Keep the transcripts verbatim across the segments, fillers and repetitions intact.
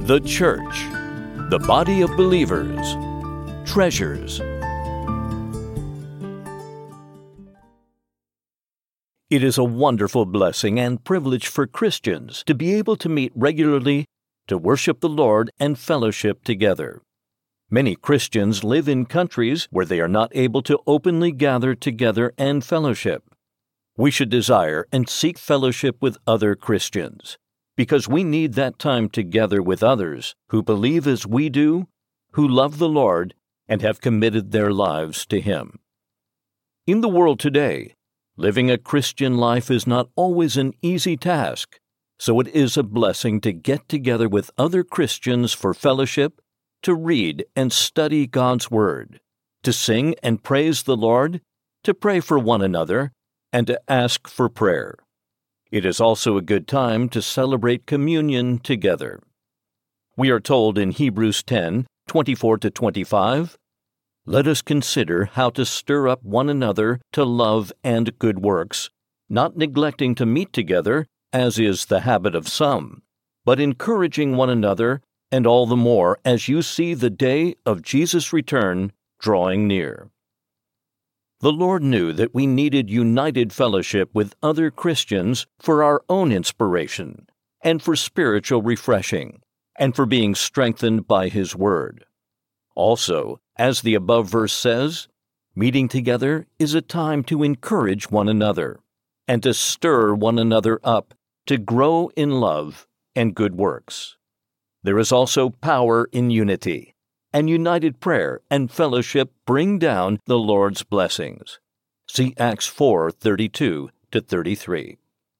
The church, the body of believers, treasures. It is a wonderful blessing and privilege for Christians to be able to meet regularly to worship the Lord and fellowship together. Many Christians live in countries where they are not able to openly gather together and fellowship. We should desire and seek fellowship with other Christians, because we need that time together with others who believe as we do, who love the Lord, and have committed their lives to Him. In the world today, living a Christian life is not always an easy task, so it is a blessing to get together with other Christians for fellowship, to read and study God's Word, to sing and praise the Lord, to pray for one another, and to ask for prayer. It is also a good time to celebrate communion together. We are told in Hebrews ten, twenty-four to twenty-five, "Let us consider how to stir up one another to love and good works, not neglecting to meet together, as is the habit of some, but encouraging one another, and all the more as you see the day of Jesus' return drawing near." The Lord knew that we needed united fellowship with other Christians for our own inspiration, and for spiritual refreshing, and for being strengthened by His Word. Also, as the above verse says, meeting together is a time to encourage one another, and to stir one another up to grow in love and good works. There is also power in unity, and united prayer and fellowship bring down the Lord's blessings. See Acts four, thirty-two to thirty-three.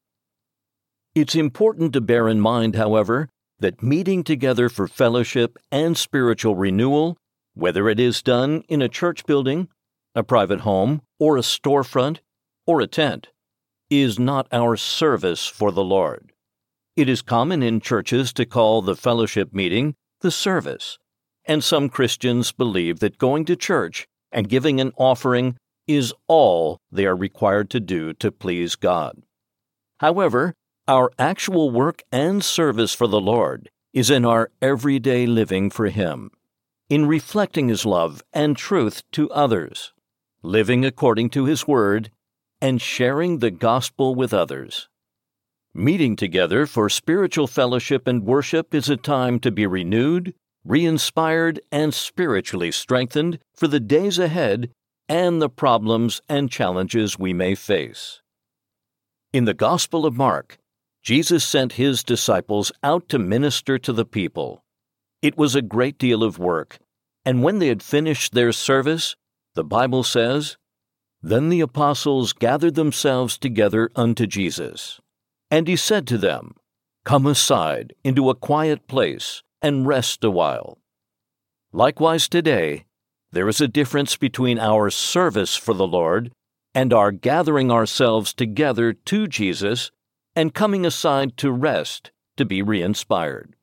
It's important to bear in mind, however, that meeting together for fellowship and spiritual renewal, whether it is done in a church building, a private home, or a storefront, or a tent, is not our service for the Lord. It is common in churches to call the fellowship meeting the service, and some Christians believe that going to church and giving an offering is all they are required to do to please God. However, our actual work and service for the Lord is in our everyday living for Him, in reflecting His love and truth to others, living according to His Word, and sharing the gospel with others. Meeting together for spiritual fellowship and worship is a time to be renewed, re-inspired, and spiritually strengthened for the days ahead and the problems and challenges we may face. In the Gospel of Mark, Jesus sent His disciples out to minister to the people. It was a great deal of work, and when they had finished their service, the Bible says, "Then the apostles gathered themselves together unto Jesus. And He said to them, Come aside into a quiet place, and rest a while." Likewise today, there is a difference between our service for the Lord and our gathering ourselves together to Jesus and coming aside to rest, to be re-inspired.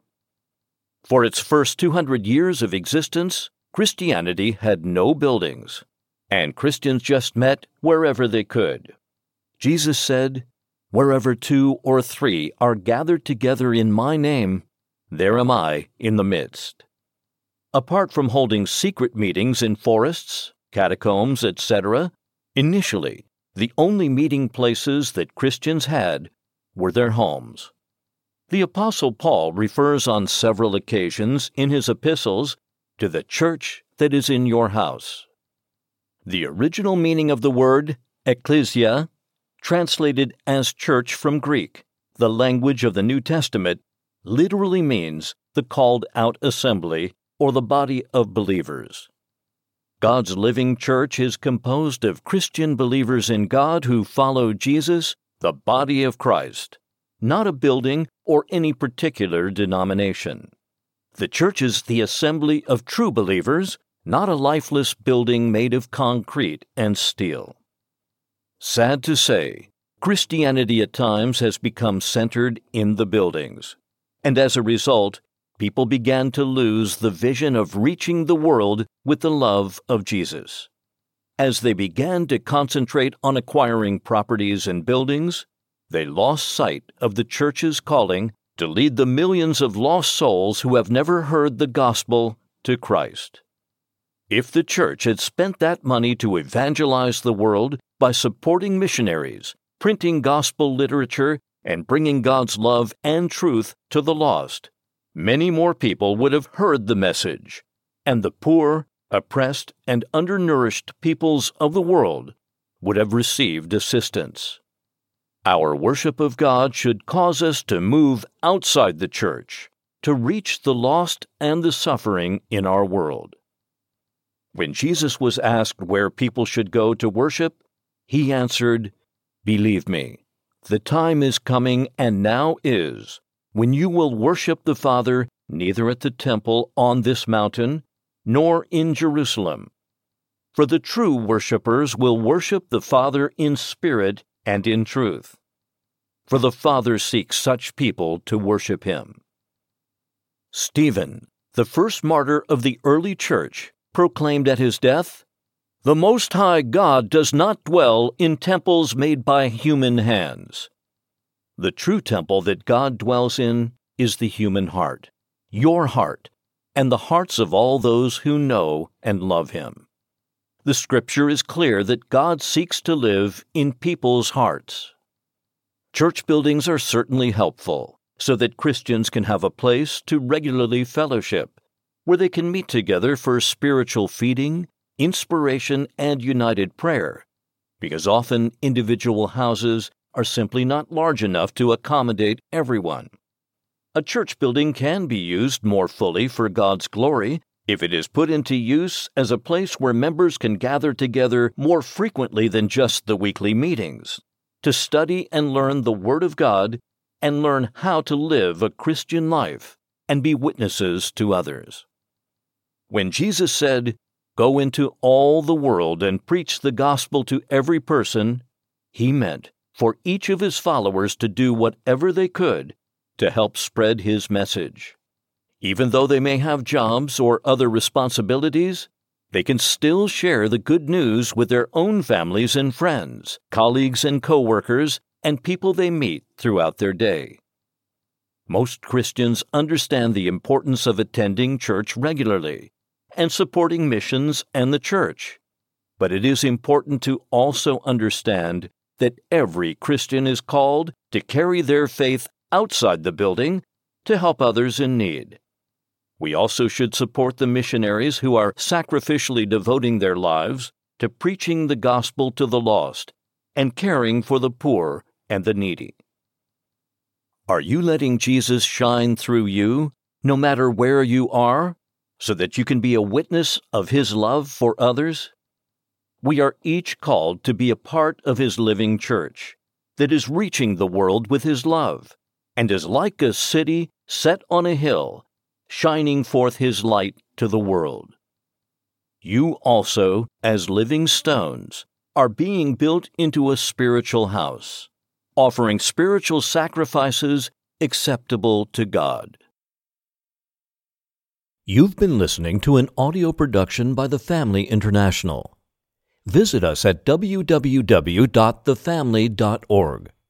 For its first two hundred years of existence, Christianity had no buildings, and Christians just met wherever they could. Jesus said, "Wherever two or three are gathered together in my name, there am I in the midst." Apart from holding secret meetings in forests, catacombs, et cetera, initially, the only meeting places that Christians had were their homes. The Apostle Paul refers on several occasions in his epistles to the church that is in your house. The original meaning of the word ecclesia, translated as church from Greek, the language of the New Testament, literally means the called-out assembly or the body of believers. God's living church is composed of Christian believers in God who follow Jesus, the body of Christ, not a building or any particular denomination. The church is the assembly of true believers, not a lifeless building made of concrete and steel. Sad to say, Christianity at times has become centered in the buildings, and as a result, people began to lose the vision of reaching the world with the love of Jesus. As they began to concentrate on acquiring properties and buildings, they lost sight of the church's calling to lead the millions of lost souls who have never heard the gospel to Christ. If the church had spent that money to evangelize the world by supporting missionaries, printing gospel literature, and bringing God's love and truth to the lost, many more people would have heard the message, and the poor, oppressed, and undernourished peoples of the world would have received assistance. Our worship of God should cause us to move outside the church, to reach the lost and the suffering in our world. When Jesus was asked where people should go to worship, he answered, "Believe me, the time is coming, and now is, when you will worship the Father neither at the temple on this mountain, nor in Jerusalem. For the true worshipers will worship the Father in spirit and in truth. For the Father seeks such people to worship him." Stephen, the first martyr of the early church, proclaimed at his death, "The Most High God does not dwell in temples made by human hands." The true temple that God dwells in is the human heart, your heart, and the hearts of all those who know and love him. The Scripture is clear that God seeks to live in people's hearts. Church buildings are certainly helpful, so that Christians can have a place to regularly fellowship, where they can meet together for spiritual feeding, inspiration, and united prayer, because often individual houses are simply not large enough to accommodate everyone. A church building can be used more fully for God's glory if it is put into use as a place where members can gather together more frequently than just the weekly meetings, to study and learn the Word of God and learn how to live a Christian life and be witnesses to others. When Jesus said, "Go into all the world and preach the gospel to every person," he meant for each of his followers to do whatever they could to help spread his message. Even though they may have jobs or other responsibilities, they can still share the good news with their own families and friends, colleagues and co-workers, and people they meet throughout their day. Most Christians understand the importance of attending church regularly and supporting missions and the church, but it is important to also understand that every Christian is called to carry their faith outside the building to help others in need. We also should support the missionaries who are sacrificially devoting their lives to preaching the gospel to the lost and caring for the poor and the needy. Are you letting Jesus shine through you, no matter where you are, so that you can be a witness of his love for others? We are each called to be a part of his living church that is reaching the world with his love and is like a city set on a hill, shining forth his light to the world. You also, as living stones, are being built into a spiritual house, offering spiritual sacrifices acceptable to God. You've been listening to an audio production by The Family International. Visit us at w w w dot the family dot org.